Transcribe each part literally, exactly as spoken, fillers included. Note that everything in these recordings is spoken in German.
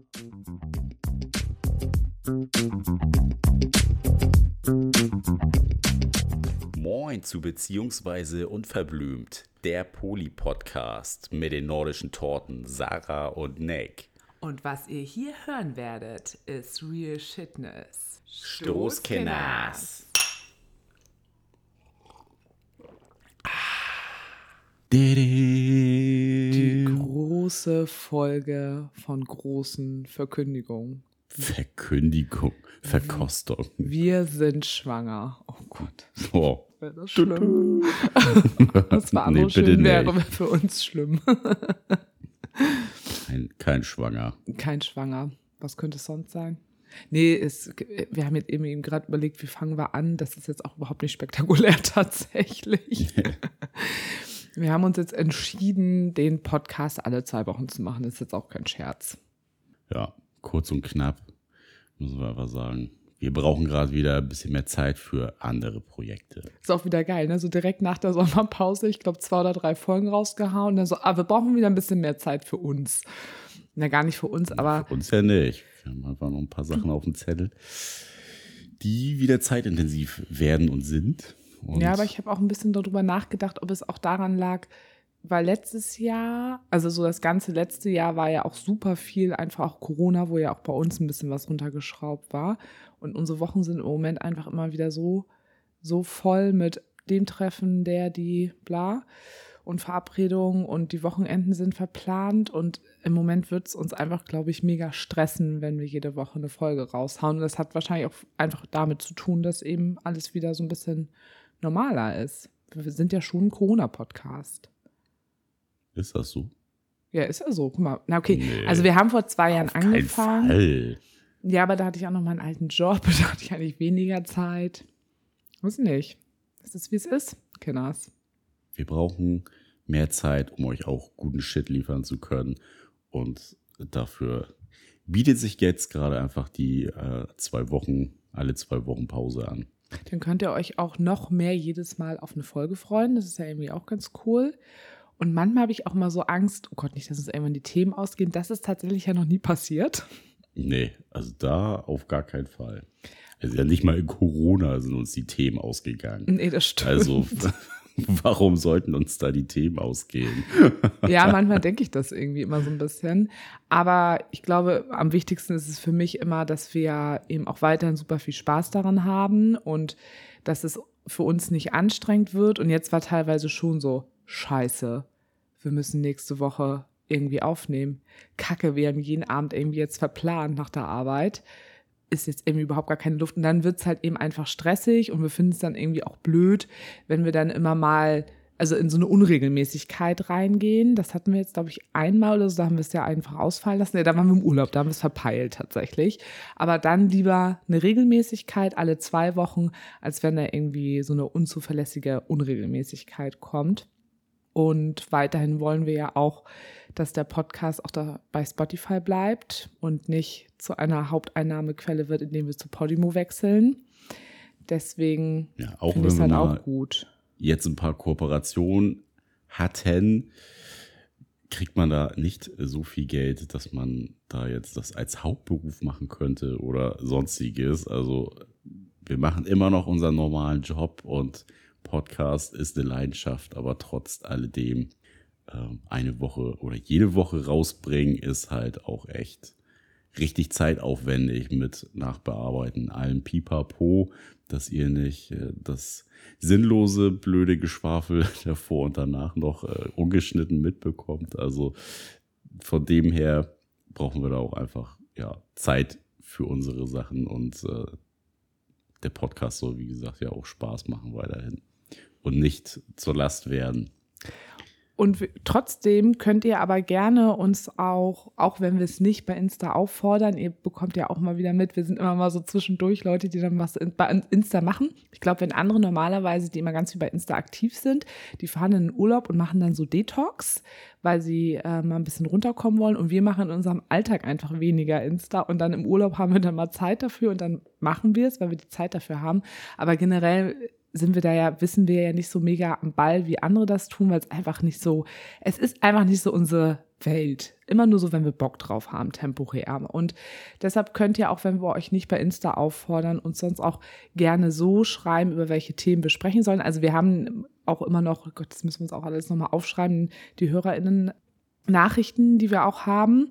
Moin zu Beziehungsweise Unverblümt, der Poli-Podcast mit den nordischen Torten Sarah und Nick. Und was ihr hier hören werdet, ist Real Shitness. Stoßkenners. Die große Folge von großen Verkündigungen. Verkündigung, Verkostung. Wir sind schwanger. Oh Gott. Oh. Wäre das schlimm? Was war Nee, nee, schön nicht. wäre für uns schlimm. Kein, kein Schwanger. Kein Schwanger. Was könnte es sonst sein? Nee, es, wir haben jetzt eben gerade überlegt, wie fangen wir an? Das ist jetzt auch überhaupt nicht spektakulär tatsächlich. Wir haben uns jetzt entschieden, den Podcast alle zwei Wochen zu machen. Das ist jetzt auch kein Scherz. Ja, kurz und knapp, müssen wir einfach sagen. Wir brauchen gerade wieder ein bisschen mehr Zeit für andere Projekte. Ist auch wieder geil, ne? So direkt nach der Sommerpause, ich glaube, zwei oder drei Folgen rausgehauen. Und dann so, ah, wir brauchen wieder ein bisschen mehr Zeit für uns. Na, gar nicht für uns, aber... Für uns ja nicht. Wir haben einfach noch ein paar Sachen auf dem Zettel, die wieder zeitintensiv werden und sind. Und ja, aber ich habe auch ein bisschen darüber nachgedacht, ob es auch daran lag, weil letztes Jahr, also so das ganze letzte Jahr war ja auch super viel, einfach auch Corona, wo ja auch bei uns ein bisschen was runtergeschraubt war. Und unsere Wochen sind im Moment einfach immer wieder so, so voll mit dem Treffen, der, die, bla und Verabredungen und die Wochenenden sind verplant. Und im Moment wird es uns einfach, glaube ich, mega stressen, wenn wir jede Woche eine Folge raushauen. Und das hat wahrscheinlich auch einfach damit zu tun, dass eben alles wieder so ein bisschen normaler ist. Wir sind ja schon ein Corona-Podcast. Ist das so? Ja, ist ja so. Guck mal, na okay. Nee, also wir haben vor zwei Jahren auf angefangen. Keinen Fall. Ja, aber da hatte ich auch noch meinen alten Job, da hatte ich eigentlich weniger Zeit. Weiß nicht. Ist es, wie es ist? Kinders. Wir brauchen mehr Zeit, um euch auch guten Shit liefern zu können. Und dafür bietet sich jetzt gerade einfach die äh, zwei Wochen, alle zwei Wochen Pause an. Dann könnt ihr euch auch noch mehr jedes Mal auf eine Folge freuen. Das ist ja irgendwie auch ganz cool. Und manchmal habe ich auch mal so Angst, oh Gott, nicht, dass uns irgendwann die Themen ausgehen. Das ist tatsächlich ja noch nie passiert. Nee, also da auf gar keinen Fall. Also ja nicht mal in Corona sind uns die Themen ausgegangen. Nee, das stimmt. Also warum sollten uns da die Themen ausgehen? Ja, manchmal denke ich das irgendwie immer so ein bisschen. Aber ich glaube, am wichtigsten ist es für mich immer, dass wir eben auch weiterhin super viel Spaß daran haben und dass es für uns nicht anstrengend wird. Und jetzt war teilweise schon so, scheiße, wir müssen nächste Woche irgendwie aufnehmen. Kacke, wir haben jeden Abend irgendwie jetzt verplant nach der Arbeit. Ist jetzt irgendwie überhaupt gar keine Luft. Und dann wird es halt eben einfach stressig und wir finden es dann irgendwie auch blöd, wenn wir dann immer mal, also in so eine Unregelmäßigkeit reingehen. Das hatten wir jetzt, glaube ich, einmal oder so, da haben wir es ja einfach ausfallen lassen. Ja, da waren wir im Urlaub, da haben wir es verpeilt tatsächlich. Aber dann lieber eine Regelmäßigkeit alle zwei Wochen, als wenn da irgendwie so eine unzuverlässige Unregelmäßigkeit kommt. Und weiterhin wollen wir ja auch, dass der Podcast auch da bei Spotify bleibt und nicht zu einer Haupteinnahmequelle wird, indem wir zu Podimo wechseln. Deswegen ja, auch finde ich es wenn halt wir mal auch gut. Jetzt ein paar Kooperationen hatten, kriegt man da nicht so viel Geld, dass man da jetzt das als Hauptberuf machen könnte oder sonstiges. Also wir machen immer noch unseren normalen Job und Podcast ist eine Leidenschaft, aber trotz alledem äh, eine Woche oder jede Woche rausbringen ist halt auch echt richtig zeitaufwendig mit Nachbearbeiten, allem Pipapo, dass ihr nicht äh, das sinnlose, blöde Geschwafel davor und danach noch äh, ungeschnitten mitbekommt. Also von dem her brauchen wir da auch einfach ja Zeit für unsere Sachen und äh, der Podcast soll, wie gesagt, ja auch Spaß machen weiterhin und nicht zur Last werden. Und w- trotzdem könnt ihr aber gerne uns auch, auch wenn wir es nicht bei Insta auffordern, ihr bekommt ja auch mal wieder mit, wir sind immer mal so zwischendurch Leute, die dann was in, bei Insta machen. Ich glaube, wenn andere normalerweise, die immer ganz viel bei Insta aktiv sind, die fahren in den Urlaub und machen dann so Detox, weil sie äh, mal ein bisschen runterkommen wollen. Und wir machen in unserem Alltag einfach weniger Insta. Und dann im Urlaub haben wir dann mal Zeit dafür und dann machen wir es, weil wir die Zeit dafür haben. Aber generell sind wir da ja, wissen wir ja nicht so mega am Ball, wie andere das tun, weil es einfach nicht so, es ist einfach nicht so unsere Welt. Immer nur so, wenn wir Bock drauf haben, temporär. Und deshalb könnt ihr auch, wenn wir euch nicht bei Insta auffordern, uns sonst auch gerne so schreiben, über welche Themen wir sprechen sollen. Also wir haben auch immer noch, oh Gott, das müssen wir uns auch alles nochmal aufschreiben, die HörerInnen Nachrichten, die wir auch haben,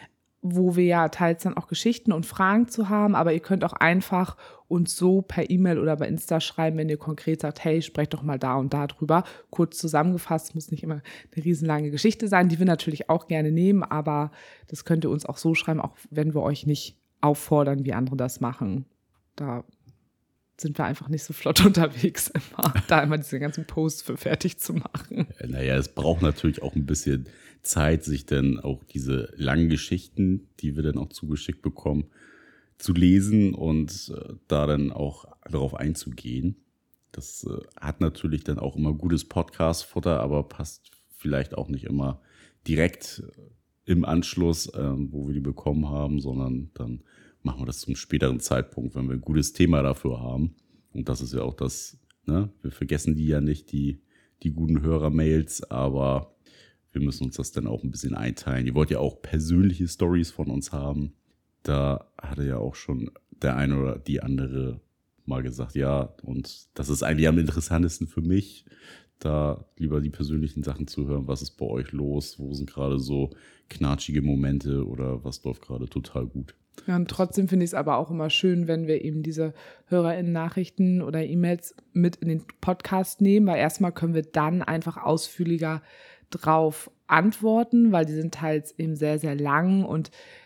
wo wir ja teils dann auch Geschichten und Fragen zu haben, aber ihr könnt auch einfach uns so per E-Mail oder bei Insta schreiben, wenn ihr konkret sagt, hey, sprecht doch mal da und da drüber. Kurz zusammengefasst, muss nicht immer eine riesenlange Geschichte sein, die wir natürlich auch gerne nehmen, aber das könnt ihr uns auch so schreiben, auch wenn wir euch nicht auffordern, wie andere das machen. Da sind wir einfach nicht so flott unterwegs, immer, da immer diese ganzen Posts für fertig zu machen. Naja, es braucht natürlich auch ein bisschen Zeit, sich dann auch diese langen Geschichten, die wir dann auch zugeschickt bekommen, zu lesen und äh, da dann auch darauf einzugehen. Das äh, hat natürlich dann auch immer gutes Podcast-Futter, aber passt vielleicht auch nicht immer direkt im Anschluss, äh, wo wir die bekommen haben, sondern dann machen wir das zum späteren Zeitpunkt, wenn wir ein gutes Thema dafür haben. Und das ist ja auch das, ne? Wir vergessen die ja nicht, die, die guten Hörer-Mails, aber wir müssen uns das dann auch ein bisschen einteilen. Ihr wollt ja auch persönliche Stories von uns haben. Da hatte ja auch schon der eine oder die andere mal gesagt, ja, und das ist eigentlich am interessantesten für mich, da lieber die persönlichen Sachen zu hören. Was ist bei euch los? Wo sind gerade so knatschige Momente oder was läuft gerade total gut? Ja, und trotzdem finde ich es aber auch immer schön, wenn wir eben diese HörerInnen-Nachrichten oder E-Mails mit in den Podcast nehmen, weil erstmal können wir dann einfach ausführlicher drauf antworten, weil die sind teils eben sehr, sehr lang und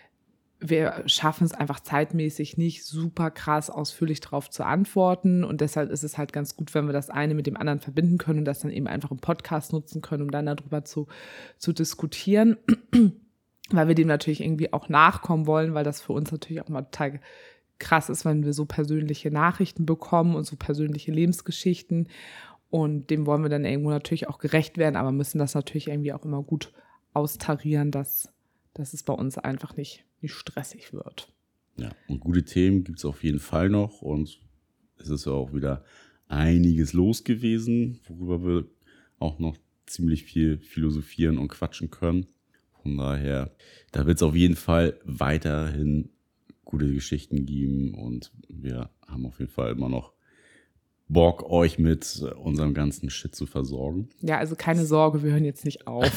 wir schaffen es einfach zeitmäßig nicht, super krass ausführlich drauf zu antworten und deshalb ist es halt ganz gut, wenn wir das eine mit dem anderen verbinden können und das dann eben einfach im Podcast nutzen können, um dann darüber zu, zu diskutieren, weil wir dem natürlich irgendwie auch nachkommen wollen, weil das für uns natürlich auch mal total krass ist, wenn wir so persönliche Nachrichten bekommen und so persönliche Lebensgeschichten und dem wollen wir dann irgendwo natürlich auch gerecht werden, aber müssen das natürlich irgendwie auch immer gut austarieren, dass, dass es bei uns einfach nicht, nicht stressig wird. Ja, und gute Themen gibt es auf jeden Fall noch und es ist ja auch wieder einiges los gewesen, worüber wir auch noch ziemlich viel philosophieren und quatschen können. Von daher, da wird es auf jeden Fall weiterhin gute Geschichten geben und wir haben auf jeden Fall immer noch Bock, euch mit unserem ganzen Shit zu versorgen. Ja, also keine Sorge, wir hören jetzt nicht auf.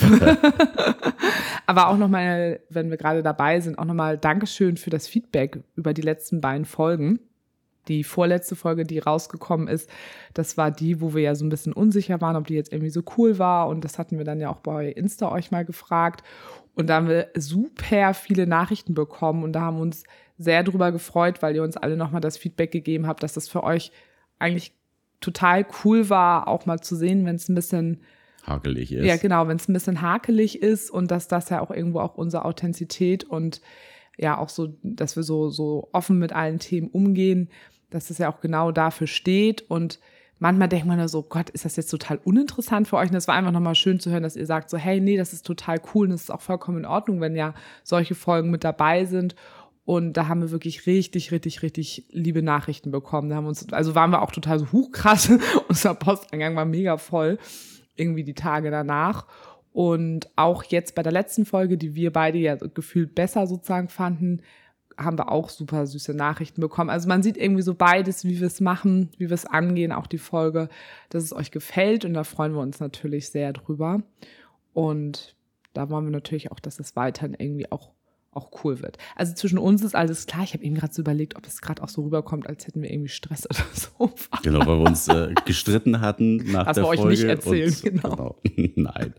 Aber auch nochmal, wenn wir gerade dabei sind, auch nochmal Dankeschön für das Feedback über die letzten beiden Folgen. Die vorletzte Folge, die rausgekommen ist, das war die, wo wir ja so ein bisschen unsicher waren, ob die jetzt irgendwie so cool war. Und das hatten wir dann ja auch bei Insta euch mal gefragt. Und da haben wir super viele Nachrichten bekommen. Und da haben wir uns sehr drüber gefreut, weil ihr uns alle nochmal das Feedback gegeben habt, dass das für euch eigentlich total cool war, auch mal zu sehen, wenn es ein bisschen hakelig ist. Ja, genau, wenn es ein bisschen hakelig ist und dass das ja auch irgendwo auch unsere Authentizität und ja auch so, dass wir so, so offen mit allen Themen umgehen, dass das ja auch genau dafür steht und manchmal denkt man da so, Gott, ist das jetzt total uninteressant für euch? Und das war einfach nochmal schön zu hören, dass ihr sagt so, hey, nee, das ist total cool und es ist auch vollkommen in Ordnung, wenn ja solche Folgen mit dabei sind. Und da haben wir wirklich richtig, richtig, richtig liebe Nachrichten bekommen. Da haben uns, also waren wir auch total so hochkrass. Unser Posteingang war mega voll, irgendwie die Tage danach. Und auch jetzt bei der letzten Folge, die wir beide ja gefühlt besser sozusagen fanden, haben wir auch super süße Nachrichten bekommen. Also man sieht irgendwie so beides, wie wir es machen, wie wir es angehen, auch die Folge, dass es euch gefällt. Und da freuen wir uns natürlich sehr drüber. Und da wollen wir natürlich auch, dass es weiterhin irgendwie auch auch cool wird. Also zwischen uns ist alles klar. Ich habe eben gerade so überlegt, ob es gerade auch so rüberkommt, als hätten wir irgendwie Stress oder so. Genau, weil wir uns äh, gestritten hatten nach das der wir Folge. euch nicht erzählen, und, genau. genau. Nein,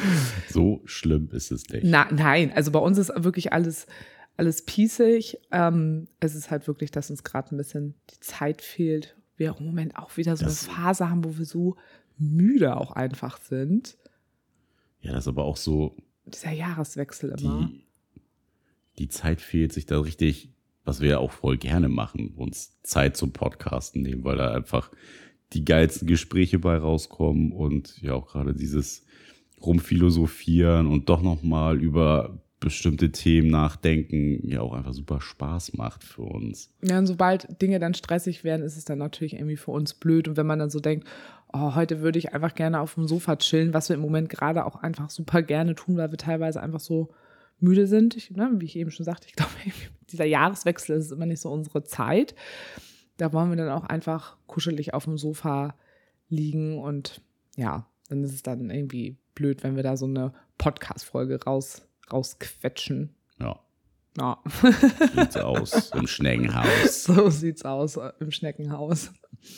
so schlimm ist es nicht. Na, nein, also bei uns ist wirklich alles, alles pießig. Ähm, es ist halt wirklich, dass uns gerade ein bisschen die Zeit fehlt. Wir auch im Moment auch wieder so das, eine Phase haben, wo wir so müde auch einfach sind. Ja, das ist aber auch so dieser Jahreswechsel immer. Die, die Zeit fehlt, sich da richtig, was wir ja auch voll gerne machen, uns Zeit zum Podcasten nehmen, weil da einfach die geilsten Gespräche bei rauskommen und ja auch gerade dieses Rumphilosophieren und doch nochmal über bestimmte Themen nachdenken ja auch einfach super Spaß macht für uns. Ja, und sobald Dinge dann stressig werden, ist es dann natürlich irgendwie für uns blöd. Und wenn man dann so denkt, oh, heute würde ich einfach gerne auf dem Sofa chillen, was wir im Moment gerade auch einfach super gerne tun, weil wir teilweise einfach so müde sind. Ich, ne, wie ich eben schon sagte, ich glaube, dieser Jahreswechsel ist immer nicht so unsere Zeit. Da wollen wir dann auch einfach kuschelig auf dem Sofa liegen und ja, dann ist es dann irgendwie blöd, wenn wir da so eine Podcast-Folge raus, rausquetschen. Ja. Ja. Sieht's aus im Schneckenhaus. So sieht's aus im Schneckenhaus.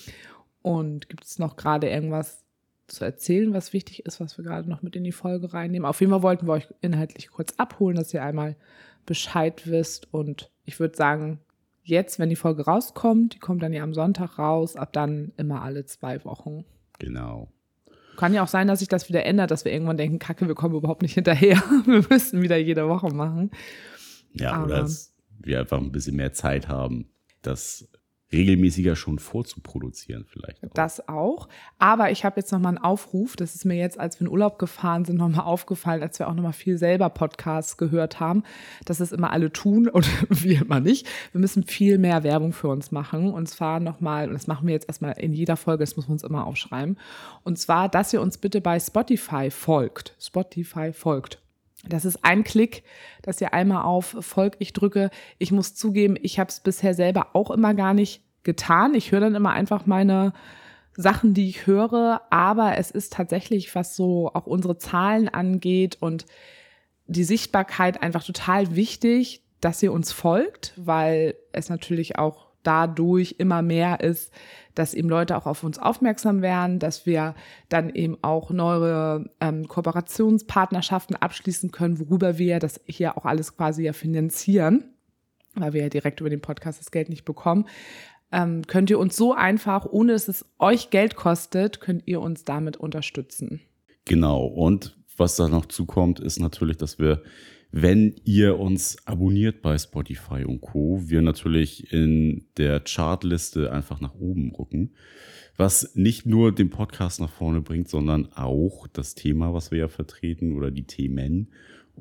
Und gibt es noch gerade irgendwas zu erzählen, was wichtig ist, was wir gerade noch mit in die Folge reinnehmen? Auf jeden Fall wollten wir euch inhaltlich kurz abholen, dass ihr einmal Bescheid wisst. Und ich würde sagen, jetzt, wenn die Folge rauskommt, die kommt dann ja am Sonntag raus, ab dann immer alle zwei Wochen. Genau. Kann ja auch sein, dass sich das wieder ändert, dass wir irgendwann denken, Kacke, wir kommen überhaupt nicht hinterher. Wir müssen wieder jede Woche machen. Ja, Aber oder dass wir einfach ein bisschen mehr Zeit haben, das regelmäßiger schon vorzuproduzieren vielleicht auch. Das auch. Aber ich habe jetzt nochmal einen Aufruf, das ist mir jetzt, als wir in Urlaub gefahren sind, nochmal aufgefallen, als wir auch nochmal viel selber Podcasts gehört haben, dass es immer alle tun und wir immer nicht. Wir müssen viel mehr Werbung für uns machen. Und zwar nochmal, und das machen wir jetzt erstmal in jeder Folge, das muss man uns immer aufschreiben. Und zwar, dass ihr uns bitte bei Spotify folgt. Spotify folgt. Das ist ein Klick, dass ihr einmal auf Folg ich drücke. Ich muss zugeben, ich habe es bisher selber auch immer gar nicht getan. Ich höre dann immer einfach meine Sachen, die ich höre, aber es ist tatsächlich, was so auch unsere Zahlen angeht und die Sichtbarkeit einfach total wichtig, dass ihr uns folgt, weil es natürlich auch dadurch immer mehr ist, dass eben Leute auch auf uns aufmerksam werden, dass wir dann eben auch neue ähm, Kooperationspartnerschaften abschließen können, worüber wir das hier auch alles quasi ja finanzieren, weil wir ja direkt über den Podcast das Geld nicht bekommen. Ähm, könnt ihr uns so einfach, ohne dass es euch Geld kostet, könnt ihr uns damit unterstützen. Genau. Und was da noch zukommt, ist natürlich, dass wir, wenn ihr uns abonniert bei Spotify und Co., wir natürlich in der Chartliste einfach nach oben rücken, was nicht nur den Podcast nach vorne bringt, sondern auch das Thema, was wir ja vertreten oder die Themen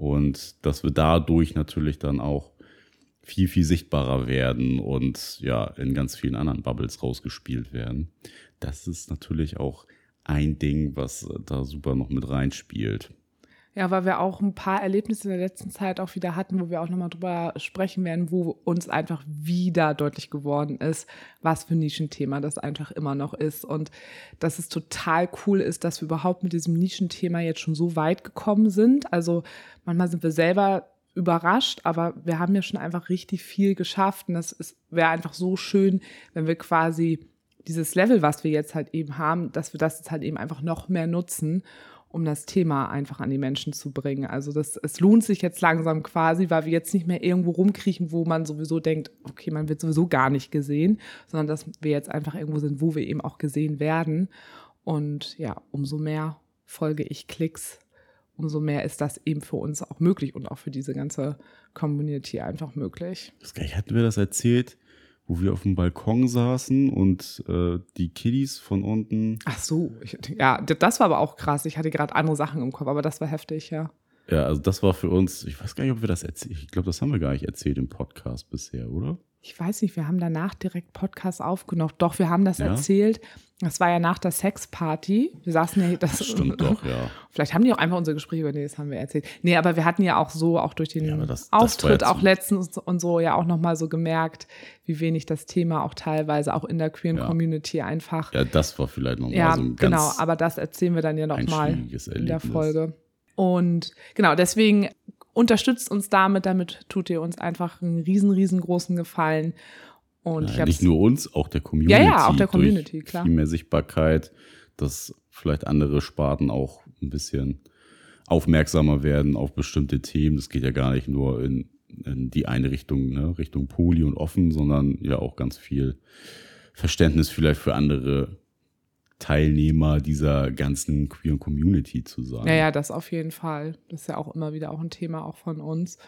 und dass wir dadurch natürlich dann auch viel, viel sichtbarer werden und ja, in ganz vielen anderen Bubbles rausgespielt werden. Das ist natürlich auch ein Ding, was da super noch mit reinspielt. Ja, weil wir auch ein paar Erlebnisse in der letzten Zeit auch wieder hatten, wo wir auch nochmal drüber sprechen werden, wo uns einfach wieder deutlich geworden ist, was für ein Nischenthema das einfach immer noch ist. Und dass es total cool ist, dass wir überhaupt mit diesem Nischenthema jetzt schon so weit gekommen sind. Also manchmal sind wir selber überrascht, aber wir haben ja schon einfach richtig viel geschafft. Und das wäre einfach so schön, wenn wir quasi dieses Level, was wir jetzt halt eben haben, dass wir das jetzt halt eben einfach noch mehr nutzen, um das Thema einfach an die Menschen zu bringen. Also das, es lohnt sich jetzt langsam quasi, weil wir jetzt nicht mehr irgendwo rumkriechen, wo man sowieso denkt, okay, man wird sowieso gar nicht gesehen, sondern dass wir jetzt einfach irgendwo sind, wo wir eben auch gesehen werden. Und ja, umso mehr folge ich Klicks, umso mehr ist das eben für uns auch möglich und auch für diese ganze Community einfach möglich. Das gleich hatten wir das erzählt, wo wir auf dem Balkon saßen und äh, die Kiddies von unten. Ach so, ich, ja, das war aber auch krass. Ich hatte gerade andere Sachen im Kopf, aber das war heftig, ja. Ja, also das war für uns, ich weiß gar nicht, ob wir das erzählt, ich glaube, das haben wir gar nicht erzählt im Podcast bisher, oder? Ich weiß nicht, wir haben danach direkt Podcast aufgenommen. Doch, wir haben das Ja? erzählt. Das war ja nach der Sexparty. Wir saßen ja, das, das stimmt doch, ja. Vielleicht haben die auch einfach unser Gespräch über, nee, das haben wir erzählt. Nee, aber wir hatten ja auch so, auch durch den ja, das, Auftritt das auch letztens und so ja auch nochmal so gemerkt, wie wenig das Thema auch teilweise auch in der queeren ja. Community einfach. Ja, das war vielleicht nochmal ja, so ein ganz genau, aber das erzählen wir dann ja nochmal in der Folge. Und genau, deswegen unterstützt uns damit, damit tut ihr uns einfach einen riesen, riesengroßen Gefallen. Und ja, nicht nur uns, auch der Community. Ja, ja, auch der Community, klar. Viel mehr Sichtbarkeit, dass vielleicht andere Sparten auch ein bisschen aufmerksamer werden auf bestimmte Themen. Das geht ja gar nicht nur in, in die eine Richtung, ne, Richtung Poly und offen, sondern ja auch ganz viel Verständnis vielleicht für andere Teilnehmer dieser ganzen queeren Community zu sein. Ja, ja, das auf jeden Fall. Das ist ja auch immer wieder auch ein Thema auch von uns.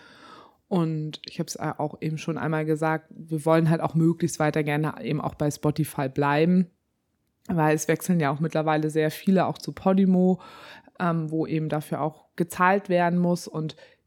Und ich habe es auch eben schon einmal gesagt, wir wollen halt auch möglichst weiter gerne eben auch bei Spotify bleiben, weil es wechseln ja auch mittlerweile sehr viele auch zu Podimo, ähm, wo eben dafür auch gezahlt werden muss. Und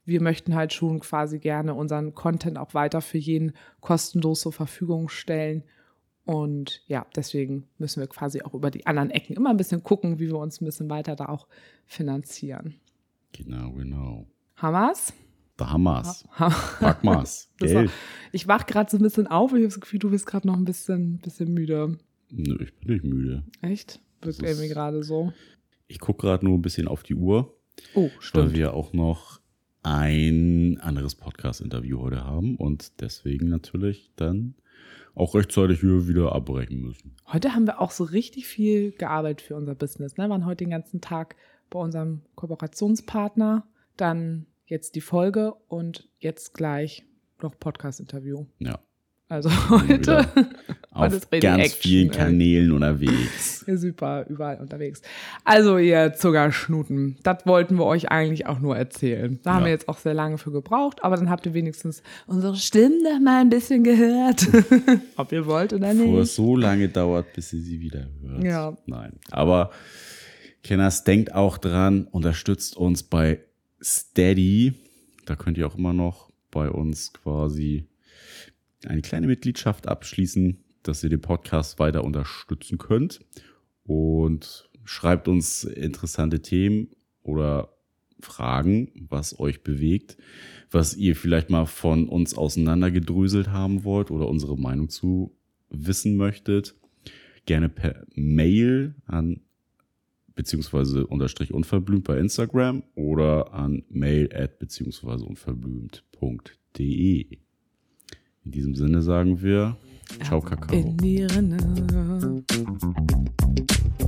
wir möchten halt schon quasi gerne unseren Content auch weiter für jeden kostenlos zur Verfügung stellen. Und ja, deswegen müssen wir quasi auch über die anderen Ecken immer ein bisschen gucken, wie wir uns ein bisschen weiter da auch finanzieren. Genau, genau. Hammer's? Da haben wir's. Ha- Pack mal's. Das war, Geld. ich wach gerade so ein bisschen auf und ich habe das Gefühl, du bist gerade noch ein bisschen, bisschen müde. Nö, ich bin nicht müde. Echt? Das Wirkt ist- irgendwie gerade so. Ich gucke gerade nur ein bisschen auf die Uhr, Oh, weil stimmt. wir auch noch ein anderes Podcast-Interview heute haben und deswegen natürlich dann auch rechtzeitig hier wieder abbrechen müssen. Heute haben wir auch so richtig viel gearbeitet für unser Business. Ne? Wir waren heute den ganzen Tag bei unserem Kooperationspartner, dann jetzt die Folge und jetzt gleich noch Podcast-Interview. Ja, Also wieder heute, auf ist richtig ganz Action, vielen ey. Kanälen unterwegs. ja, super, überall unterwegs. Also ihr Zuckerschnuten, das wollten wir euch eigentlich auch nur erzählen. Da haben Ja. wir jetzt auch sehr lange für gebraucht, aber dann habt ihr wenigstens unsere Stimmen noch mal ein bisschen gehört. Ob ihr wollt oder Bevor nicht. es so lange dauert, bis ihr sie wieder hört. Ja. Nein. Aber Kenners, denkt auch dran, unterstützt uns bei Steady. Da könnt ihr auch immer noch bei uns quasi eine kleine Mitgliedschaft abschließen, dass ihr den Podcast weiter unterstützen könnt. Und schreibt uns interessante Themen oder Fragen, was euch bewegt, was ihr vielleicht mal von uns auseinandergedröselt haben wollt oder unsere Meinung zu wissen möchtet. Gerne per Mail an beziehungsweise unterstrich unverblümt bei Instagram oder an mail at beziehungsweise unverblümt punkt de. In diesem Sinne sagen wir Ciao, Kakao. In die Rinne.